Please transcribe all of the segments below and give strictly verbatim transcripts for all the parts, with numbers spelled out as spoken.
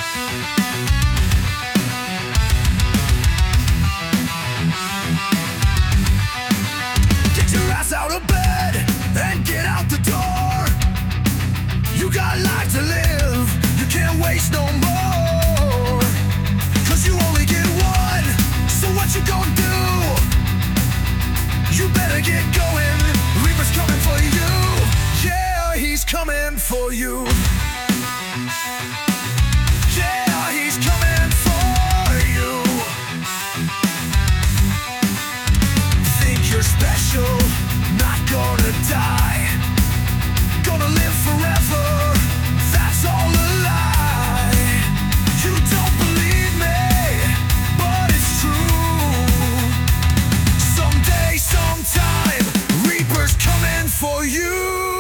Get your ass out of bed and get out the door. You got life to live, you can't waste no more. Cause you only get one, so what you gonna do? You better get going, Reaper's coming for you. Yeah, he's coming for you. Yeah, he's coming for you. Think you're special, not gonna die, gonna live forever, that's all a lie. You don't believe me, but it's true. Someday, sometime, Reaper's coming for you.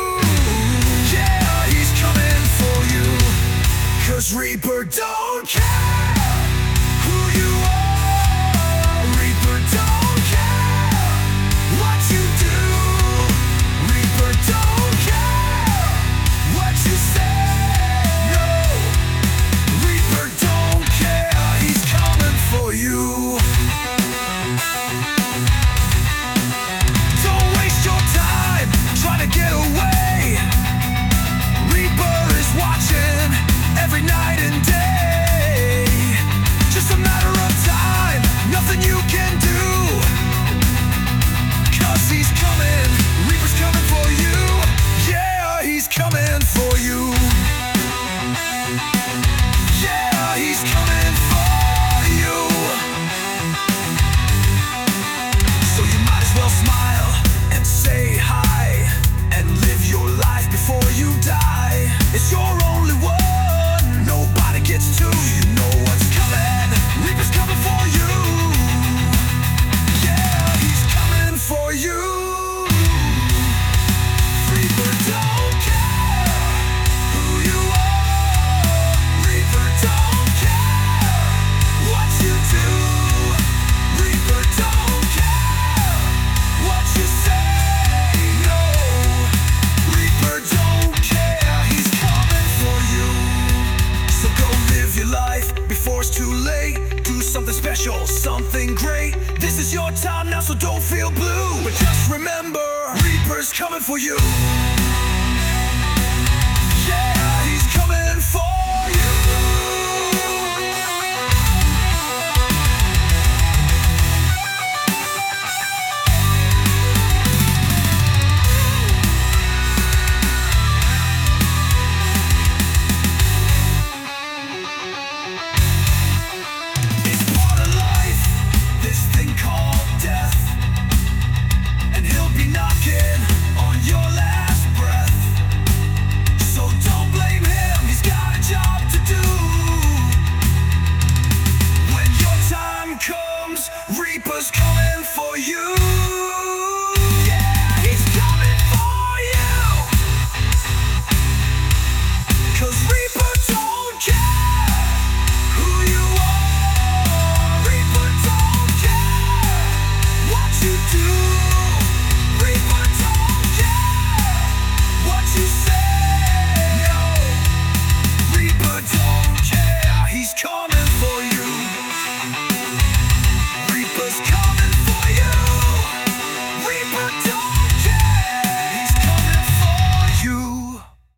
Yeah, he's coming for you. Cause Reaper don't care who you are. Reaper don't care what you do. Reaper don't care what you say. No, Reaper don't care, he's coming for you. Don't waste your time trying to get away. Reaper is watching every night and day. Just a matter of time, nothing you can do. Cause he's coming, Reaper's coming for you. Yeah, he's coming for you. Yeah, he's coming for you. So you might as well smile and say hi and live your life before you die. It's your only one, nobody gets two. You know what's coming, Reaper's coming for you. Yeah, he's coming for you. Reaper don't care who you are. Reaper don't care what you do. Reaper don't care what you say. No, Reaper don't care, he's coming for you. So go live your life before it's too late. Do something special, something great. This is your time now, so don't feel blue. But just remember, Reaper's coming for you.